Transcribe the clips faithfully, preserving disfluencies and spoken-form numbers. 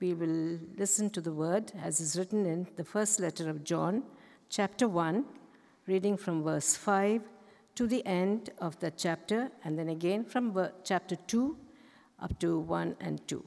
we will listen to the word as is written in the first letter of John, chapter one, reading from verse five to the end of the chapter, and then again from chapter two up to one and two.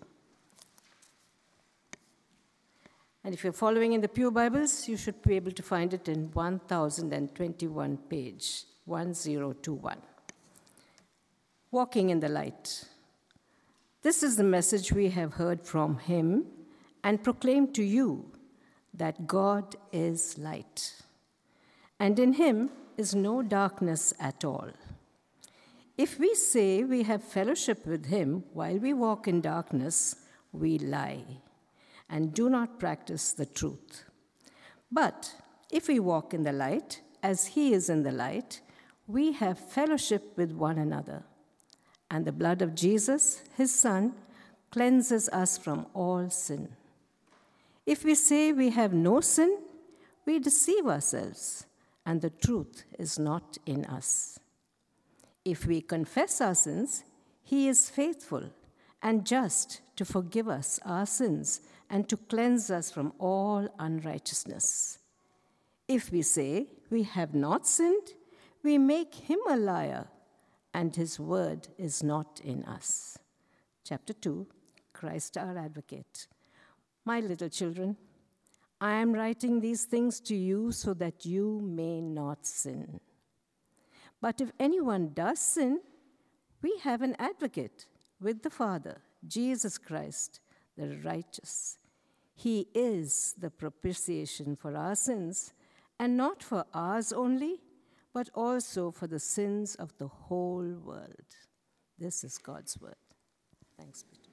And if you're following in the Pew Bibles, you should be able to find it in one thousand twenty-one page, one thousand twenty-one. Walking in the light. This is the message we have heard from him and proclaim to you, that God is light, and in him is no darkness at all. If we say we have fellowship with him while we walk in darkness, we lie and do not practice the truth. But if we walk in the light, as he is in the light, we have fellowship with one another. And the blood of Jesus, his Son, cleanses us from all sin. If we say we have no sin, we deceive ourselves, and the truth is not in us. If we confess our sins, he is faithful and just to forgive us our sins and to cleanse us from all unrighteousness. If we say we have not sinned, we make him a liar, and his word is not in us. Chapter two, Christ our Advocate. My little children, I am writing these things to you so that you may not sin. But if anyone does sin, we have an advocate with the Father, Jesus Christ, the righteous. He is the propitiation for our sins, and not for ours only, but also for the sins of the whole world. This is God's word. Thanks be to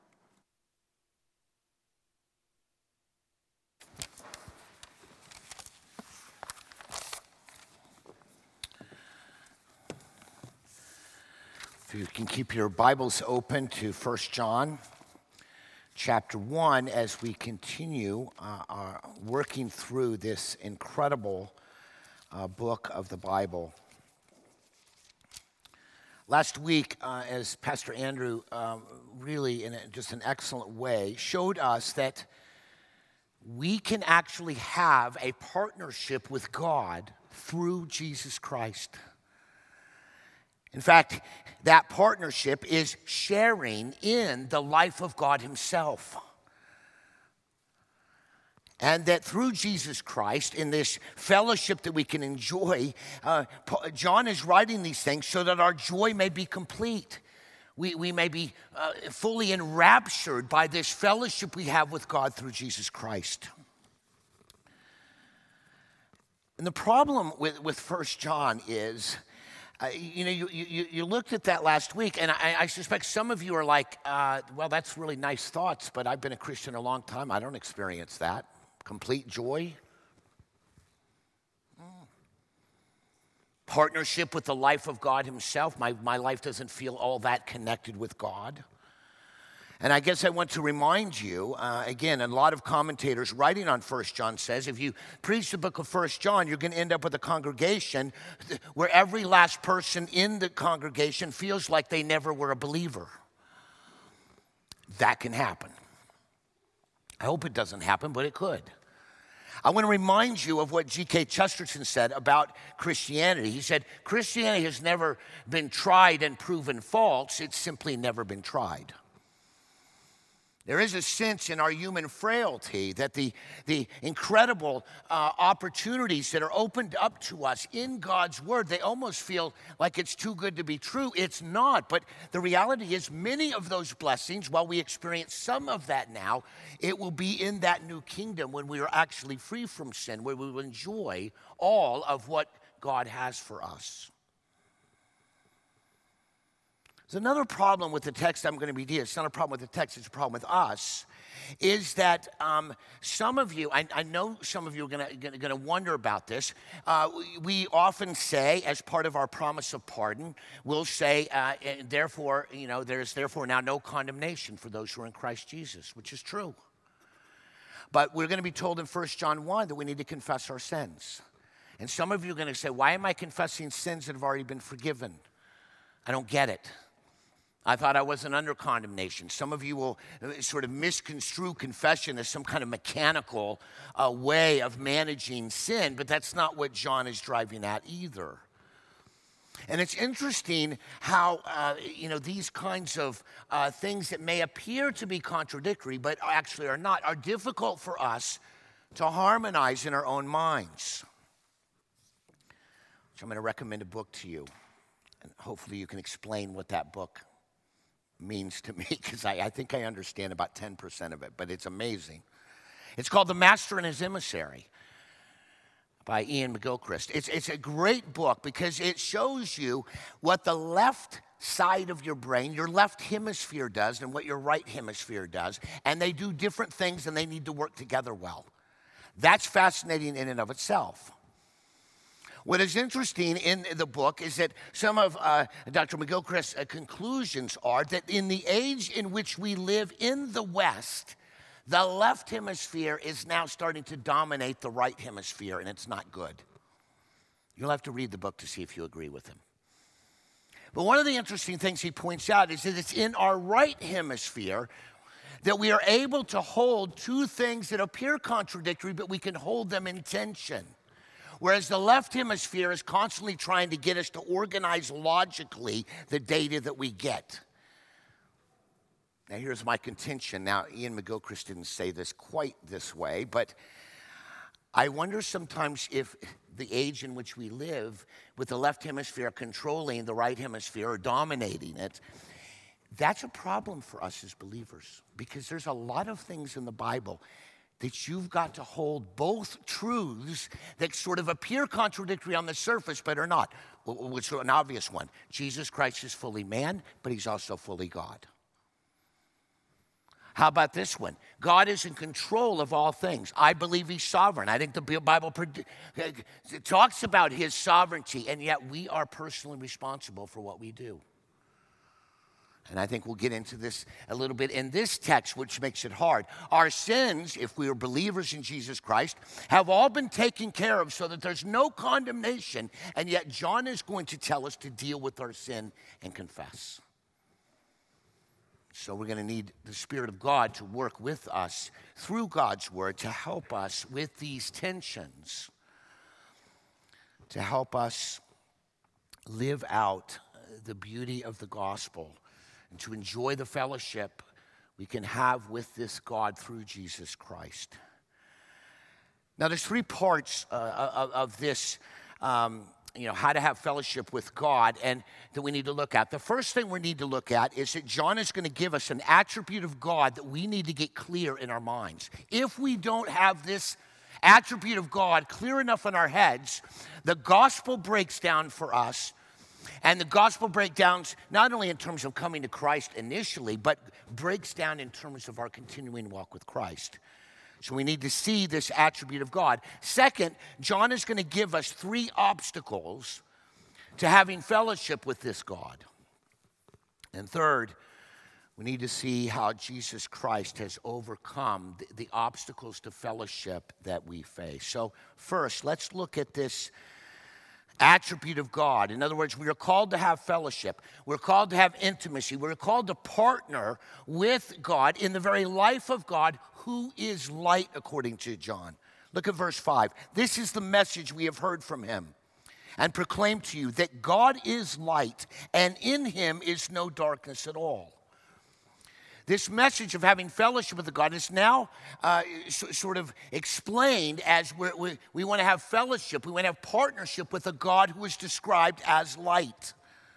God. If you can keep your Bibles open to First John chapter one as we continue uh, our working through this incredible Uh, book of the Bible. Last week, uh, as Pastor Andrew um, really in a, just an excellent way showed us that we can actually have a partnership with God through Jesus Christ. In fact, that partnership is sharing in the life of God himself. And that through Jesus Christ, in this fellowship that we can enjoy, uh, John is writing these things so that our joy may be complete. We, we may be uh, fully enraptured by this fellowship we have with God through Jesus Christ. And the problem with, with First John is, uh, you know, you, you, you looked at that last week, and I, I suspect some of you are like, uh, well, that's really nice thoughts, but I've been a Christian a long time. I don't experience that. Complete joy, mm. Partnership with the life of God himself. My, my life doesn't feel all that connected with God. And I guess I want to remind you, uh, again, a lot of commentators writing on First John says, if you preach the book of First John, you're going to end up with a congregation where every last person in the congregation feels like they never were a believer. That can happen. I hope it doesn't happen, but it could. I want to remind you of what G K Chesterton said about Christianity. He said, Christianity has never been tried and proven false. It's simply never been tried. There is a sense in our human frailty that the, the incredible uh, opportunities that are opened up to us in God's word, they almost feel like it's too good to be true. It's not, but the reality is many of those blessings, while we experience some of that now, it will be in that new kingdom when we are actually free from sin, where we will enjoy all of what God has for us. There's another problem with the text I'm going to be dealing. It's not a problem with the text, it's a problem with us, is that um, some of you, I, I know some of you are going to, going to wonder about this. Uh, we, we often say, as part of our promise of pardon, we'll say, uh, therefore, you know, there's therefore now no condemnation for those who are in Christ Jesus, which is true. But we're going to be told in First John one that we need to confess our sins. And some of you are going to say, why am I confessing sins that have already been forgiven? I don't get it. I thought I wasn't under condemnation. Some of you will sort of misconstrue confession as some kind of mechanical uh, way of managing sin, but that's not what John is driving at either. And it's interesting how, uh, you know, these kinds of uh, things that may appear to be contradictory, but actually are not, are difficult for us to harmonize in our own minds. So I'm going to recommend a book to you, and hopefully you can explain what that book means to me, because I, I think I understand about ten percent of it, but it's amazing. It's called The Master and His Emissary by Iain McGilchrist. It's, it's a great book because it shows you what the left side of your brain, your left hemisphere does, and what your right hemisphere does, and they do different things and they need to work together well. That's fascinating in and of itself. What is interesting in the book is that some of uh, Doctor McGilchrist's uh, conclusions are that in the age in which we live in the West, the left hemisphere is now starting to dominate the right hemisphere, and it's not good. You'll have to read the book to see if you agree with him. But one of the interesting things he points out is that it's in our right hemisphere that we are able to hold two things that appear contradictory, but we can hold them in tension. Whereas the left hemisphere is constantly trying to get us to organize logically the data that we get. Now, here's my contention. Now, Iain McGilchrist didn't say this quite this way, but I wonder sometimes if the age in which we live, with the left hemisphere controlling the right hemisphere or dominating it, that's a problem for us as believers, because there's a lot of things in the Bible that you've got to hold both truths that sort of appear contradictory on the surface but are not. Which is an obvious one. Jesus Christ is fully man, but he's also fully God. How about this one? God is in control of all things. I believe he's sovereign. I think the Bible talks about his sovereignty, and yet we are personally responsible for what we do. And I think we'll get into this a little bit in this text, which makes it hard. Our sins, if we are believers in Jesus Christ, have all been taken care of so that there's no condemnation. And yet John is going to tell us to deal with our sin and confess. So we're going to need the Spirit of God to work with us through God's word to help us with these tensions, to help us live out the beauty of the gospel, and to enjoy the fellowship we can have with this God through Jesus Christ. Now, there's three parts uh, of, of this, um, you know, how to have fellowship with God, and that we need to look at. The first thing we need to look at is that John is going to give us an attribute of God that we need to get clear in our minds. If we don't have this attribute of God clear enough in our heads, the gospel breaks down for us. And the gospel breakdowns not only in terms of coming to Christ initially, but breaks down in terms of our continuing walk with Christ. So we need to see this attribute of God. Second, John is going to give us three obstacles to having fellowship with this God. And third, we need to see how Jesus Christ has overcome the, the obstacles to fellowship that we face. So first, let's look at this attribute of God. In other words, we are called to have fellowship. We're called to have intimacy. We're called to partner with God in the very life of God, who is light, according to John. Look at verse five. This is the message we have heard from him and proclaim to you, that God is light, and in him is no darkness at all. This message of having fellowship with God is now uh, so, sort of explained as we're, we we want to have fellowship. We want to have partnership with a God who is described as light.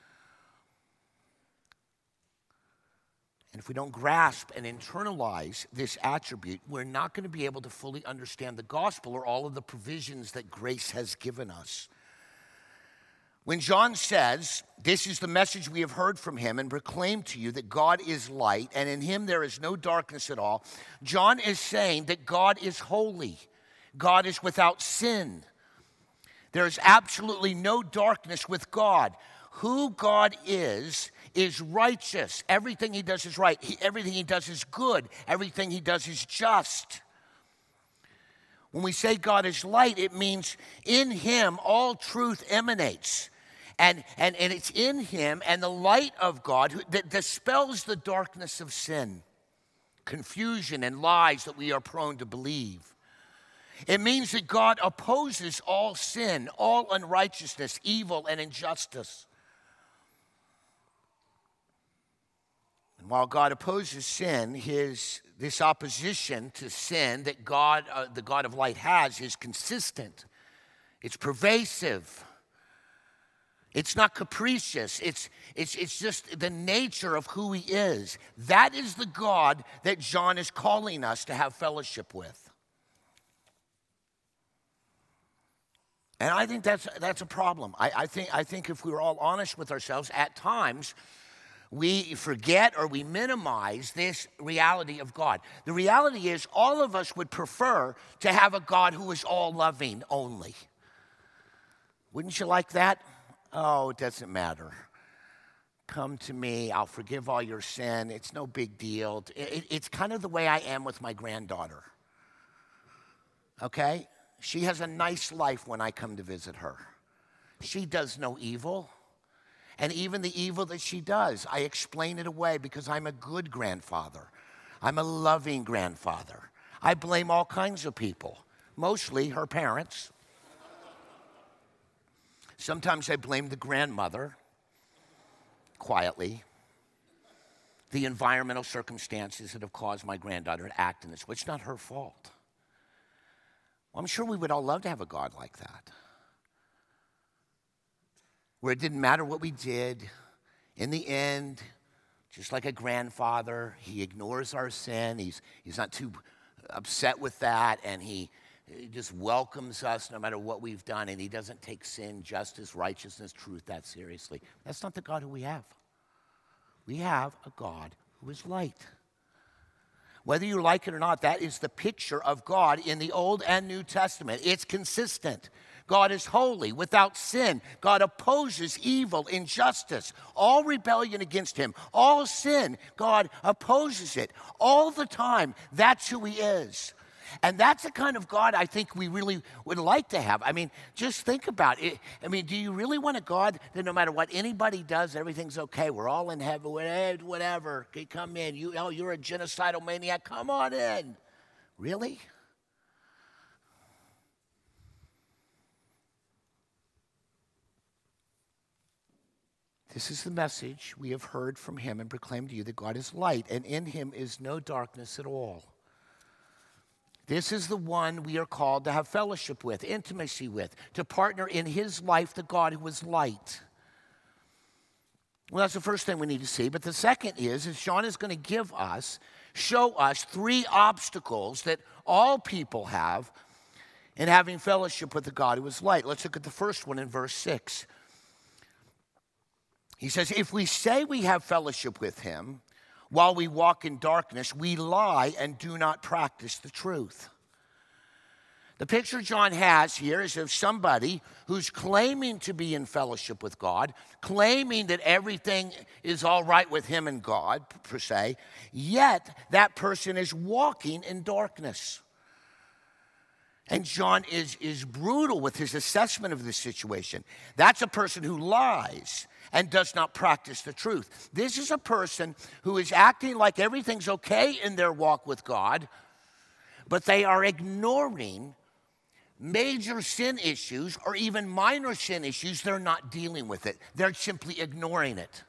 And if we don't grasp and internalize this attribute, we're not going to be able to fully understand the gospel or all of the provisions that grace has given us. When John says, this is the message we have heard from him and proclaimed to you, that God is light and in him there is no darkness at all, John is saying that God is holy. God is without sin. There is absolutely no darkness with God. Who God is, is righteous. Everything he does is right. He, everything he does is good. Everything he does is just. When we say God is light, it means in him all truth emanates. And, and, and it's in him and the light of God who, that dispels the darkness of sin, confusion, and lies that we are prone to believe. It means that God opposes all sin, all unrighteousness, evil, and injustice. And while God opposes sin, his, this opposition to sin that God, uh, the God of light has is consistent. It's pervasive. It's not capricious. It's, it's, it's just the nature of who he is. That is the God that John is calling us to have fellowship with. And I think that's, that's a problem. I, I, think, I think if we were all honest with ourselves, at times we forget or we minimize this reality of God. The reality is all of us would prefer to have a God who is all-loving only. Wouldn't you like that? Oh, it doesn't matter. Come to me. I'll forgive all your sin. It's no big deal. It, it's kind of the way I am with my granddaughter. Okay? She has a nice life when I come to visit her. She does no evil. And even the evil that she does, I explain it away because I'm a good grandfather. I'm a loving grandfather. I blame all kinds of people, mostly her parents. Sometimes I blame the grandmother, quietly. The environmental circumstances that have caused my granddaughter to act in this way. It's not her fault. Well, I'm sure we would all love to have a God like that, where it didn't matter what we did. In the end, just like a grandfather, he ignores our sin. He's, he's not too upset with that, and he, he just welcomes us no matter what we've done, and he doesn't take sin, justice, righteousness, truth that seriously. That's not the God who we have. We have a God who is light. Whether you like it or not, that is the picture of God in the Old and New Testament. It's consistent. God is holy, without sin. God opposes evil, injustice, all rebellion against him, all sin. God opposes it all the time. That's who he is. And that's the kind of God I think we really would like to have. I mean, just think about it. I mean, do you really want a God that no matter what anybody does, everything's okay? We're all in heaven, whatever. Come in. You, oh, you're a genocidal maniac. Come on in. Really? This is the message we have heard from him and proclaimed to you, that God is light, and in him is no darkness at all. This is the one we are called to have fellowship with, intimacy with, to partner in his life, the God who is light. Well, that's the first thing we need to see. But the second is, is John is going to give us, show us three obstacles that all people have in having fellowship with the God who is light. Let's look at the first one in verse six. He says, if we say we have fellowship with him while we walk in darkness, we lie and do not practice the truth. The picture John has here is of somebody who's claiming to be in fellowship with God, claiming that everything is all right with him and God, per se, yet that person is walking in darkness. And John is, is brutal with his assessment of this situation. That's a person who lies and does not practice the truth. This is a person who is acting like everything's okay in their walk with God, but they are ignoring major sin issues or even minor sin issues. They're not dealing with it. They're simply ignoring it.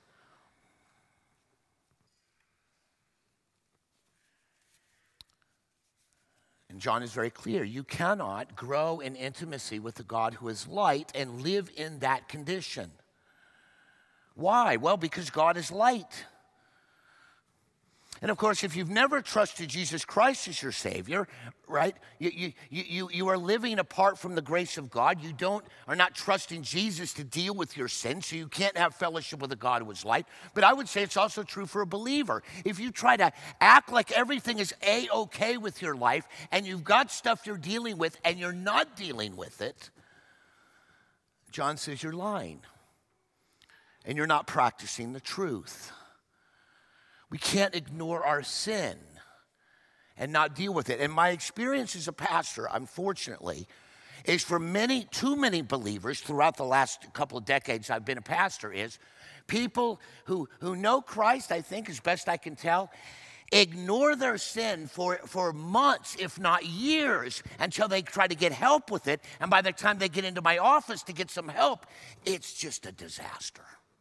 And John is very clear. You cannot grow in intimacy with the God who is light and live in that condition. Why? Well, because God is light. And of course, if you've never trusted Jesus Christ as your Savior, right, you, you, you, you are living apart from the grace of God. You don't are not trusting Jesus to deal with your sin, so you can't have fellowship with a God who is light. But I would say it's also true for a believer. If you try to act like everything is A-okay with your life, and you've got stuff you're dealing with, and you're not dealing with it, John says you're lying. And you're not practicing the truth. We can't ignore our sin and not deal with it. And my experience as a pastor, unfortunately, is for many, too many believers throughout the last couple of decades I've been a pastor, is people who, who know Christ, I think, as best I can tell, ignore their sin for, for months, if not years, until they try to get help with it. And by the time they get into my office to get some help, it's just a disaster.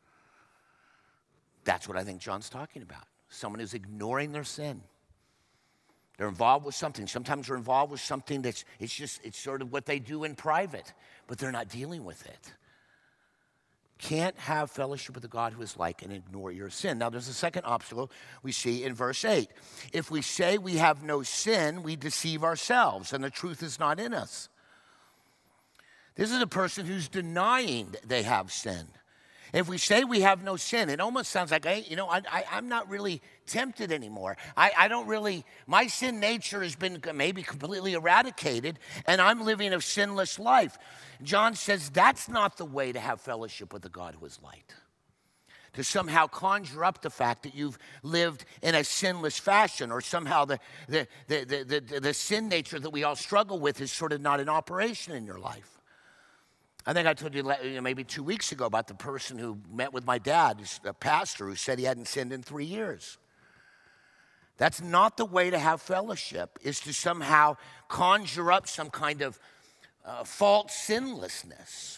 That's what I think John's talking about. Someone who's ignoring their sin. They're involved with something. Sometimes they're involved with something that's, it's just, it's sort of what they do in private, but they're not dealing with it. Can't have fellowship with the God who is like and ignore your sin. Now, there's a second obstacle we see in verse eight. If we say we have no sin, we deceive ourselves, and the truth is not in us. This is a person who's denying that they have sin. If we say we have no sin, it almost sounds like, hey, you know, I, I, I'm not really tempted anymore. I, I don't really, my sin nature has been maybe completely eradicated, and I'm living a sinless life. John says that's not the way to have fellowship with the God who is light. To somehow conjure up the fact that you've lived in a sinless fashion, or somehow the, the, the, the, the, the sin nature that we all struggle with is sort of not in operation in your life. I think I told you maybe two weeks ago about the person who met with my dad, a pastor, who said he hadn't sinned in three years. That's not the way to have fellowship, is to somehow conjure up some kind of uh, false sinlessness.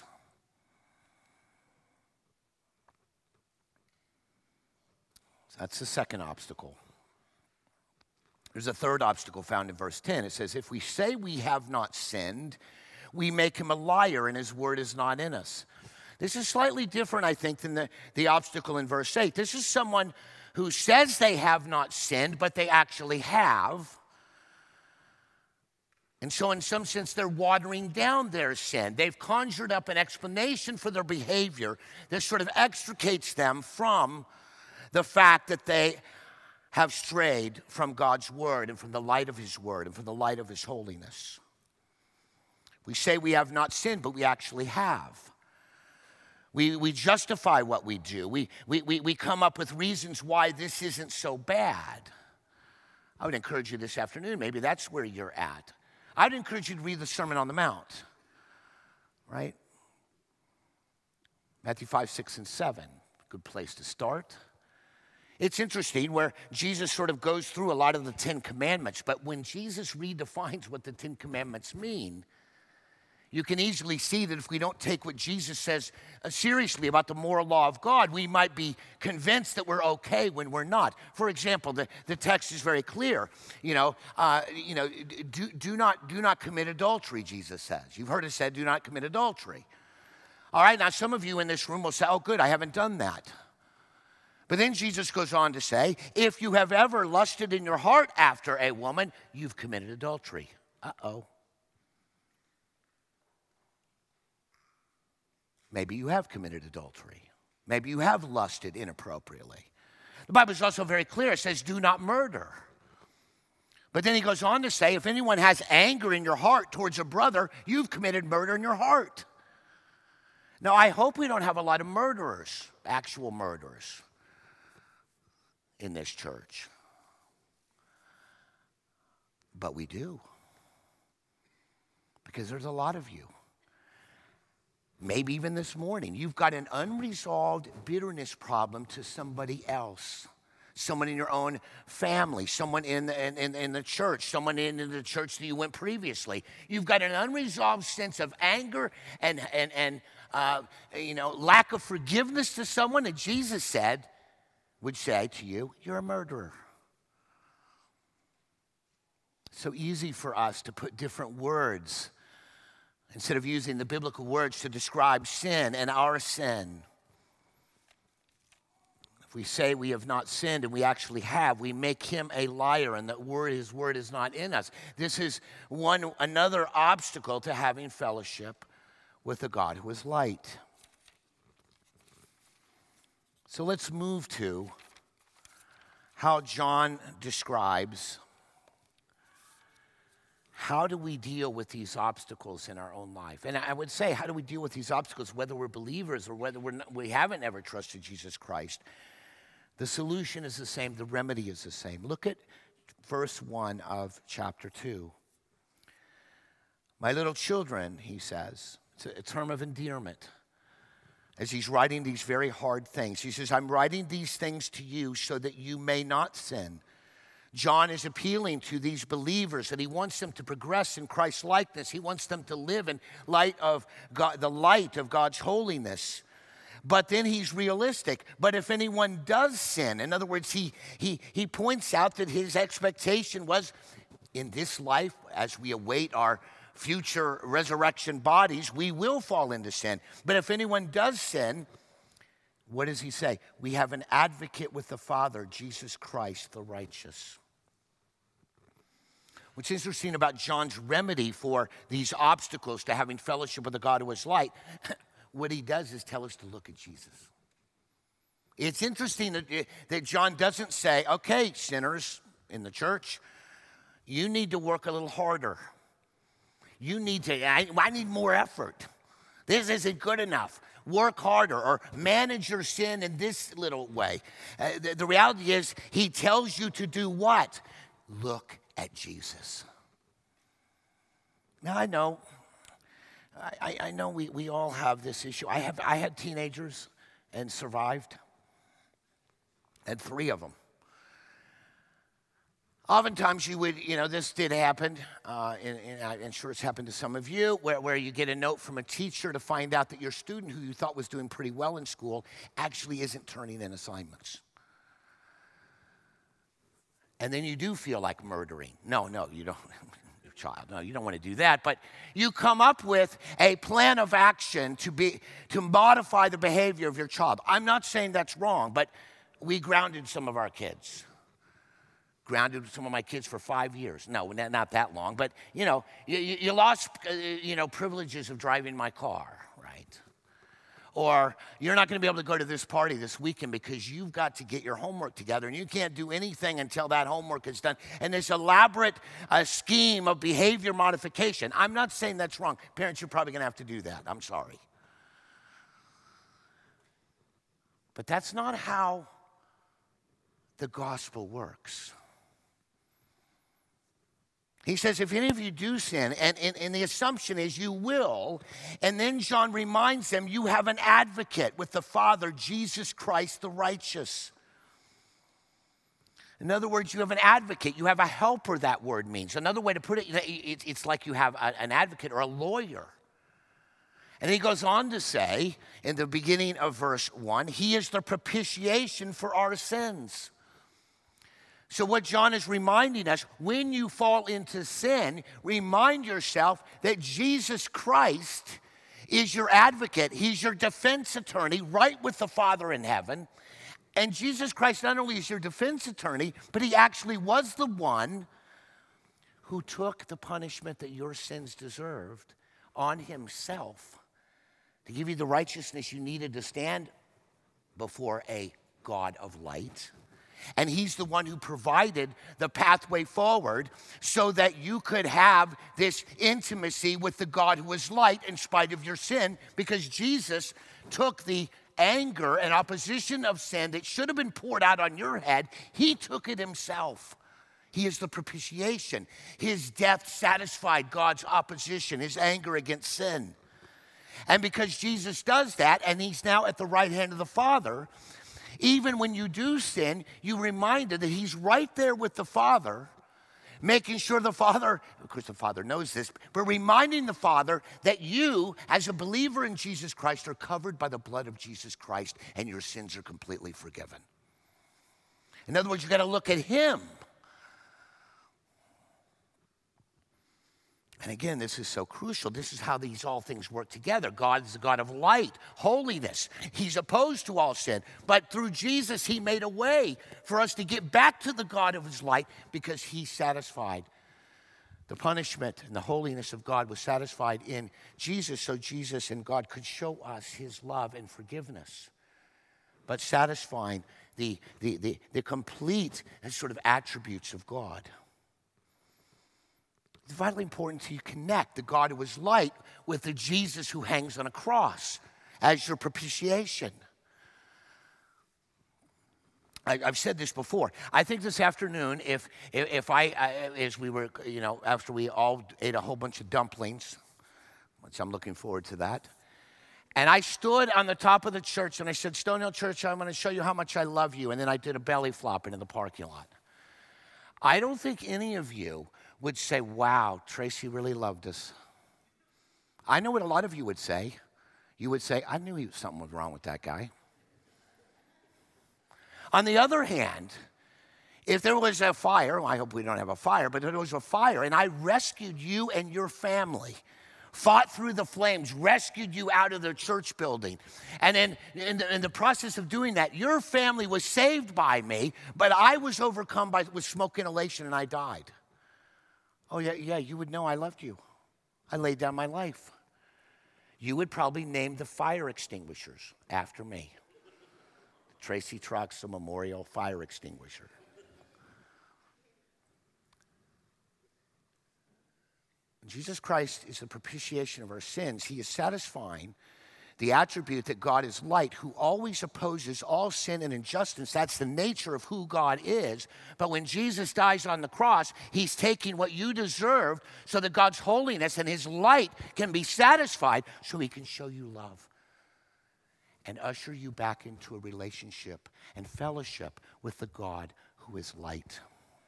So that's the second obstacle. There's a third obstacle found in verse ten. It says, if we say we have not sinned, we make him a liar, and his word is not in us. This is slightly different, I think, than the, the obstacle in verse eight. This is someone who says they have not sinned, but they actually have. And so in some sense, they're watering down their sin. They've conjured up an explanation for their behavior that sort of extricates them from the fact that they have strayed from God's word and from the light of his word and from the light of his holiness. We say we have not sinned, but we actually have. We, we justify what we do. We, we, we, we come up with reasons why this isn't so bad. I would encourage you this afternoon, maybe that's where you're at. I'd encourage you to read the Sermon on the Mount, right? Matthew five, six, and seven, good place to start. It's interesting where Jesus sort of goes through a lot of the Ten Commandments, but when Jesus redefines what the Ten Commandments mean, you can easily see that if we don't take what Jesus says seriously about the moral law of God, we might be convinced that we're okay when we're not. For example, the, the text is very clear. You know, uh, you know, do, do not do not commit adultery, Jesus says. You've heard it said, do not commit adultery. All right, now some of you in this room will say, oh, good, I haven't done that. But then Jesus goes on to say, if you have ever lusted in your heart after a woman, you've committed adultery. Uh-oh. Maybe you have committed adultery. Maybe you have lusted inappropriately. The Bible is also very clear. It says, do not murder. But then he goes on to say, if anyone has anger in your heart towards a brother, you've committed murder in your heart. Now, I hope we don't have a lot of murderers, actual murderers, in this church. But we do. Because there's a lot of you. Maybe even this morning, you've got an unresolved bitterness problem to somebody else. Someone in your own family, someone in the, in, in the church, someone in, in the church that you went previously. You've got an unresolved sense of anger and, and, and uh, you know, lack of forgiveness to someone that Jesus said would say to you, you're a murderer. So easy for us to put different words instead of using the biblical words to describe sin and our sin. If we say we have not sinned and we actually have, we make him a liar, and that word, his word is not in us. This is one another obstacle to having fellowship with the God who is light. So let's move to how John describes how do we deal with these obstacles in our own life? And I would say, how do we deal with these obstacles, whether we're believers or whether we're not, we haven't ever trusted Jesus Christ? The solution is the same. The remedy is the same. Look at verse one of chapter two. My little children, he says, it's a term of endearment. As he's writing these very hard things, he says, I'm writing these things to you so that you may not sin. John is appealing to these believers that he wants them to progress in Christ's likeness. He wants them to live in light of God, the light of God's holiness. But then he's realistic. But if anyone does sin, in other words, he, he, he points out that his expectation was in this life, as we await our future resurrection bodies, we will fall into sin. But if anyone does sin, what does he say? We have an advocate with the Father, Jesus Christ, the righteous. What's interesting about John's remedy for these obstacles to having fellowship with the God who is light, what he does is tell us to look at Jesus. It's interesting that, that John doesn't say, okay, sinners in the church, you need to work a little harder. You need to, I, I need more effort. This isn't good enough. Work harder or manage your sin in this little way. Uh, the, the reality is, he tells you to do what? Look at Jesus. Now, I know, I, I know we, we all have this issue. I have I had teenagers and survived. Had three of them. Oftentimes you would, you know, this did happen, uh, and, and I'm sure it's happened to some of you, where, where you get a note from a teacher to find out that your student who you thought was doing pretty well in school actually isn't turning in assignments. And then you do feel like murdering. No, no, you don't, your child, no, you don't want to do that. But you come up with a plan of action to be to modify the behavior of your child. I'm not saying that's wrong, but we grounded some of our kids. Grounded some of my kids for five years. No, not that long. But, you know, you, you lost, uh, you know, privileges of driving my car, right? Or you're not going to be able to go to this party this weekend because you've got to get your homework together, and you can't do anything until that homework is done. And this elaborate uh, scheme of behavior modification. I'm not saying that's wrong. Parents, you're probably going to have to do that. I'm sorry. But that's not how the gospel works. He says, if any of you do sin, and, and, and the assumption is you will, and then John reminds them, you have an advocate with the Father, Jesus Christ the righteous. In other words, you have an advocate. You have a helper, that word means. Another way to put it, it's like you have an advocate or a lawyer. And he goes on to say, in the beginning of verse one, he is the propitiation for our sins. So what John is reminding us, when you fall into sin, remind yourself that Jesus Christ is your advocate. He's your defense attorney right with the Father in heaven. And Jesus Christ not only is your defense attorney, but he actually was the one who took the punishment that your sins deserved on himself to give you the righteousness you needed to stand before a God of light. And he's the one who provided the pathway forward so that you could have this intimacy with the God who is light in spite of your sin, because Jesus took the anger and opposition of sin that should have been poured out on your head. He took it himself. He is the propitiation. His death satisfied God's opposition, his anger against sin. And because Jesus does that, and he's now at the right hand of the Father, even when you do sin, you're reminded that he's right there with the Father, making sure the Father, of course the Father knows this, but reminding the Father that you, as a believer in Jesus Christ, are covered by the blood of Jesus Christ and your sins are completely forgiven. In other words, you've got to look at him. And again, this is so crucial. This is how these all things work together. God is a God of light, holiness. He's opposed to all sin. But through Jesus, he made a way for us to get back to the God of his light because he satisfied. The punishment and the holiness of God was satisfied in Jesus, so Jesus and God could show us his love and forgiveness, but satisfying the, the, the, the complete sort of attributes of God. It's vitally important to connect the God who is light with the Jesus who hangs on a cross as your propitiation. I, I've said this before. I think this afternoon, if if, if I, I, as we were, you know, after we all ate a whole bunch of dumplings, which I'm looking forward to that, and I stood on the top of the church and I said, Stonehill Church, I'm going to show you how much I love you. And then I did a belly flop into the parking lot. I don't think any of you would say, wow, Tracy really loved us. I know what a lot of you would say. You would say, I knew he, something was wrong with that guy. On the other hand, if there was a fire, well, I hope we don't have a fire, but if there was a fire and I rescued you and your family, fought through the flames, rescued you out of the church building, and then in the, in the process of doing that, your family was saved by me, but I was overcome by, with smoke inhalation and I died. Oh, yeah, yeah, you would know I loved you. I laid down my life. You would probably name the fire extinguishers after me. Tracy Troxel Memorial Fire Extinguisher. Jesus Christ is the propitiation of our sins. He is satisfying the attribute that God is light, who always opposes all sin and injustice. That's the nature of who God is. But when Jesus dies on the cross, he's taking what you deserve so that God's holiness and his light can be satisfied so he can show you love and usher you back into a relationship and fellowship with the God who is light.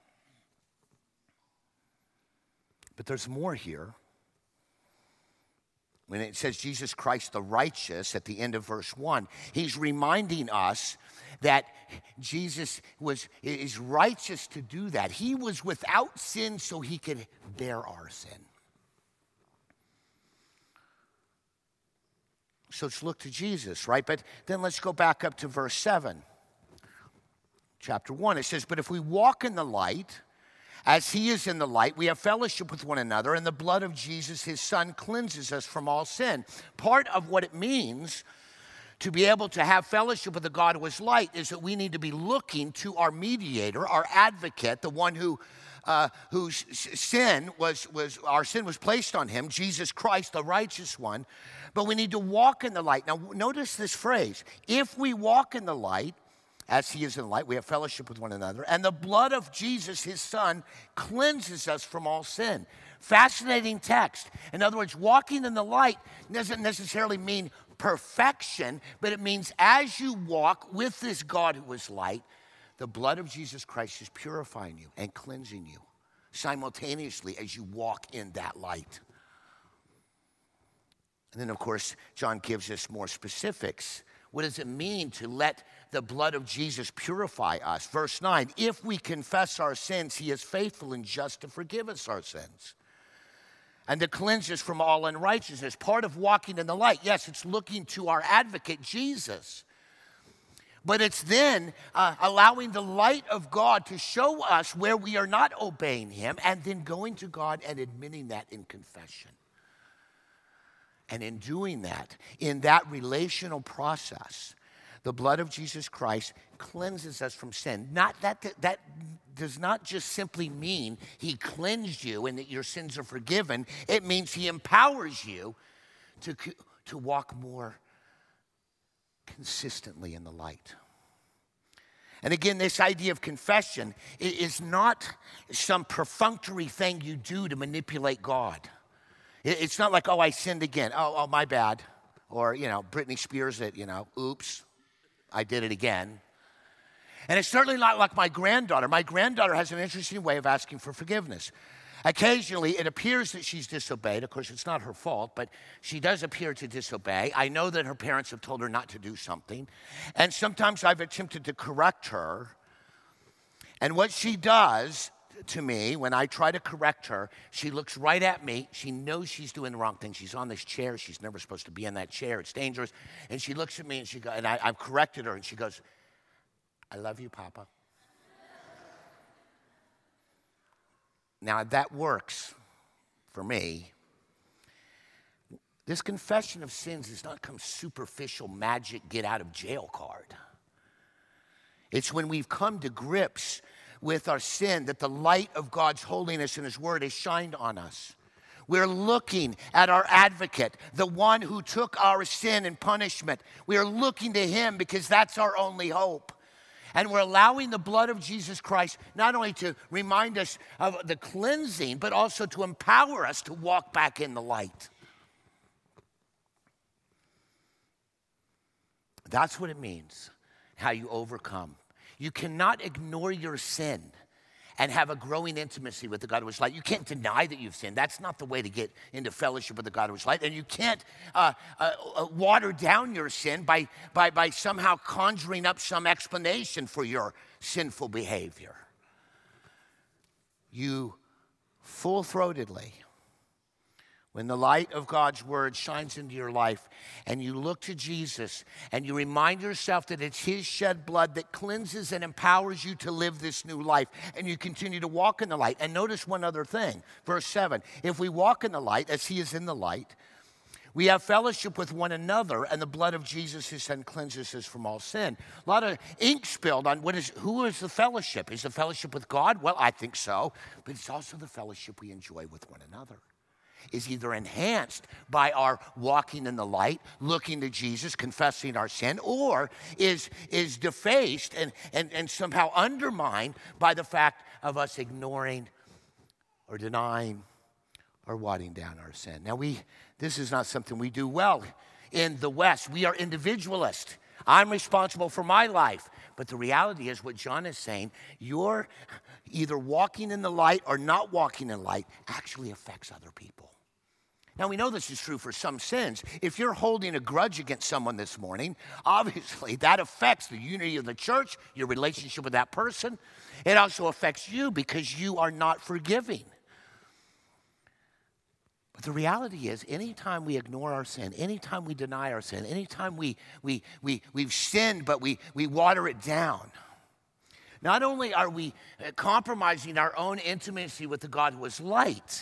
But there's more here. When it says Jesus Christ the righteous at the end of verse one, he's reminding us that Jesus was is righteous to do that. He was without sin so he could bear our sin. So let's look to Jesus, right? But then let's go back up to verse seven. Chapter one, it says, but if we walk in the light, as he is in the light, we have fellowship with one another, and the blood of Jesus, his son, cleanses us from all sin. Part of what it means to be able to have fellowship with the God who is light is that we need to be looking to our mediator, our advocate, the one who uh, whose sin was, was, our sin was placed on him, Jesus Christ, the righteous one. But we need to walk in the light. Now, notice this phrase. If we walk in the light, as he is in the light, we have fellowship with one another. And the blood of Jesus, his son, cleanses us from all sin. Fascinating text. In other words, walking in the light doesn't necessarily mean perfection, but it means as you walk with this God who is light, the blood of Jesus Christ is purifying you and cleansing you simultaneously as you walk in that light. And then, of course, John gives us more specifics. What does it mean to let the blood of Jesus purify us? Verse nine, if we confess our sins, he is faithful and just to forgive us our sins and to cleanse us from all unrighteousness. Part of walking in the light, yes, it's looking to our advocate, Jesus. But it's then uh, allowing the light of God to show us where we are not obeying him and then going to God and admitting that in confession. And in doing that, in that relational process, the blood of Jesus Christ cleanses us from sin. Not that, that that does not just simply mean he cleansed you and that your sins are forgiven. It means he empowers you to, to walk more consistently in the light. And again, this idea of confession is not some perfunctory thing you do to manipulate God. It's not like, oh, I sinned again. Oh, oh, my bad. Or, you know, Britney Spears it, you know, oops, I did it again. And it's certainly not like my granddaughter. My granddaughter has an interesting way of asking for forgiveness. Occasionally, it appears that she's disobeyed. Of course, it's not her fault, but she does appear to disobey. I know that her parents have told her not to do something. And sometimes I've attempted to correct her. And what she does to me, when I try to correct her, she looks right at me. She knows she's doing the wrong thing. She's on this chair. She's never supposed to be in that chair. It's dangerous. And she looks at me and she goes, and I, I've corrected her, and she goes, I love you, Papa. Now, that works for me. This confession of sins is not some superficial magic get out of jail card. It's when we've come to grips with our sin that the light of God's holiness and his word is shined on us. We're looking at our advocate, the one who took our sin and punishment. We are looking to him because that's our only hope. And we're allowing the blood of Jesus Christ not only to remind us of the cleansing, but also to empower us to walk back in the light. That's what it means, how you overcome. You cannot ignore your sin and have a growing intimacy with the God who is light. You can't deny that you've sinned. That's not the way to get into fellowship with the God who is light. And you can't uh, uh, uh, water down your sin by, by, by somehow conjuring up some explanation for your sinful behavior. You full-throatedly, when the light of God's word shines into your life and you look to Jesus and you remind yourself that it's his shed blood that cleanses and empowers you to live this new life, and you continue to walk in the light. And notice one other thing, verse seven, if we walk in the light as he is in the light, we have fellowship with one another, and the blood of Jesus, his son, cleanses us from all sin. A lot of ink spilled on what is, who is the fellowship? Is the fellowship with God? Well, I think so, but it's also the fellowship we enjoy with one another. Is either enhanced by our walking in the light, looking to Jesus, confessing our sin, or is, is defaced and, and, and somehow undermined by the fact of us ignoring or denying or watering down our sin. Now, we this is not something we do well in the West. We are individualist. I'm responsible for my life. But the reality is what John is saying, you're either walking in the light or not walking in light actually affects other people. Now, we know this is true for some sins. If you're holding a grudge against someone this morning, obviously that affects the unity of the church, your relationship with that person. It also affects you because you are not forgiving. But the reality is, anytime we ignore our sin, anytime we deny our sin, anytime we, we, we, we've sinned but we, we water it down, not only are we compromising our own intimacy with the God who is light,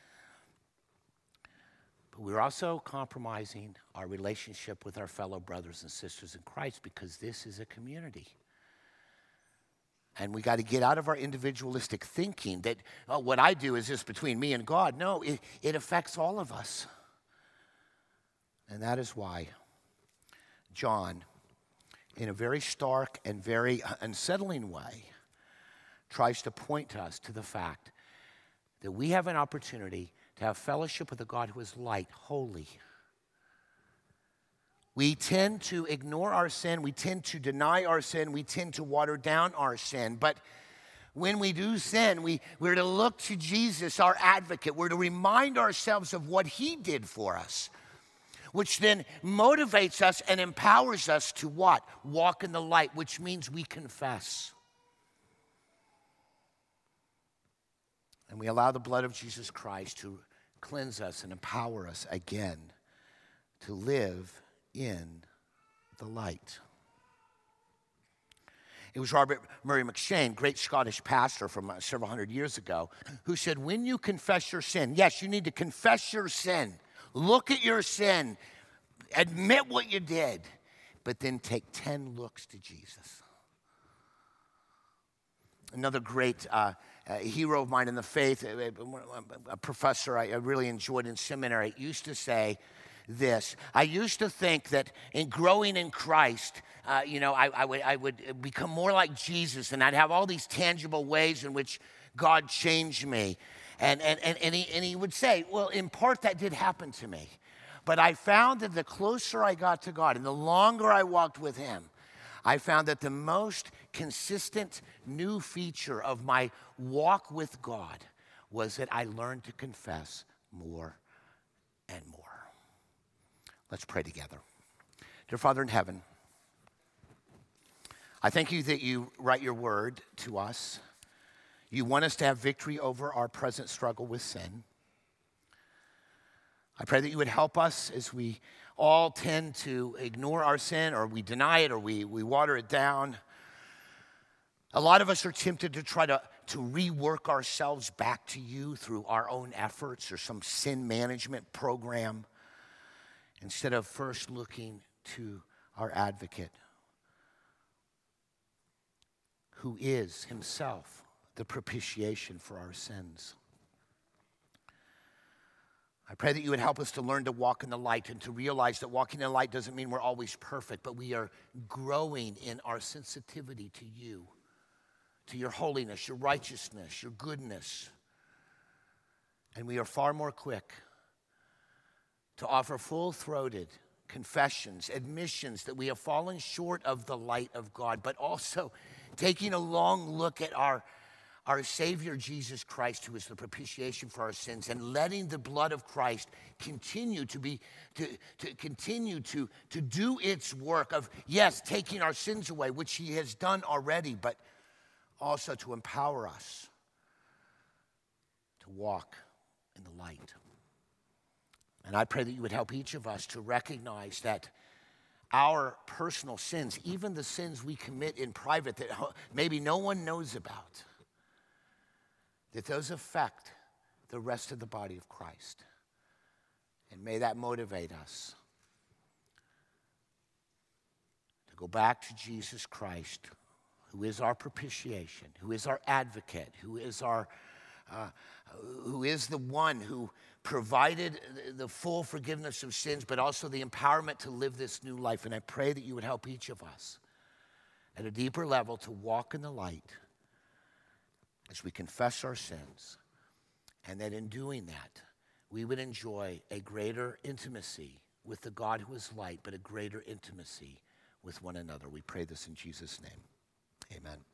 but we're also compromising our relationship with our fellow brothers and sisters in Christ, because this is a community. And we got to get out of our individualistic thinking that, oh, what I do is just between me and God. No, it, it affects all of us. And that is why John, in a very stark and very unsettling way, tries to point us to the fact that we have an opportunity to have fellowship with a God who is light, holy. We tend to ignore our sin. We tend to deny our sin. We tend to water down our sin. But when we do sin, we, we're to look to Jesus, our advocate. We're to remind ourselves of what he did for us, which then motivates us and empowers us to what? Walk in the light, which means we confess. And we allow the blood of Jesus Christ to cleanse us and empower us again to live in the light. It was Robert Murray McCheyne, great Scottish pastor from uh, several hundred years ago, who said, when you confess your sin, yes, you need to confess your sin. Look at your sin. Admit what you did. But then take ten looks to Jesus. Another great uh, uh, hero of mine in the faith, a, a professor I, I really enjoyed in seminary, used to say this. I used to think that in growing in Christ, uh, you know, I, I, would, I would become more like Jesus, and I'd have all these tangible ways in which God changed me. And, and, and, and, he, and he would say, well, in part that did happen to me. But I found that the closer I got to God and the longer I walked with him, I found that the most consistent new feature of my walk with God was that I learned to confess more and more. Let's pray together. Dear Father in heaven, I thank you that you write your word to us. You want us to have victory over our present struggle with sin. I pray that you would help us as we all tend to ignore our sin, or we deny it, or we, we water it down. A lot of us are tempted to try to, to rework ourselves back to you through our own efforts or some sin management program, instead of first looking to our advocate, who is himself the propitiation for our sins. I I pray that you would help us to learn to walk in the light and to realize that walking in the light doesn't mean we're always perfect, but we are growing in our sensitivity to you, to your holiness, your righteousness, your goodness. And we are far more quick to offer full-throated confessions, admissions that we have fallen short of the light of God, but also taking a long look at our Our Savior, Jesus Christ, who is the propitiation for our sins, and letting the blood of Christ continue to be, to, to continue to, to do its work of, yes, taking our sins away, which he has done already, but also to empower us to walk in the light. And I pray that you would help each of us to recognize that our personal sins, even the sins we commit in private that maybe no one knows about, that those affect the rest of the body of Christ. And may that motivate us to go back to Jesus Christ, who is our propitiation, who is our advocate, who is our, uh, who is the one who provided the full forgiveness of sins, but also the empowerment to live this new life. And I pray that you would help each of us at a deeper level to walk in the light as we confess our sins, and that in doing that, we would enjoy a greater intimacy with the God who is light, but a greater intimacy with one another. We pray this in Jesus' name. Amen.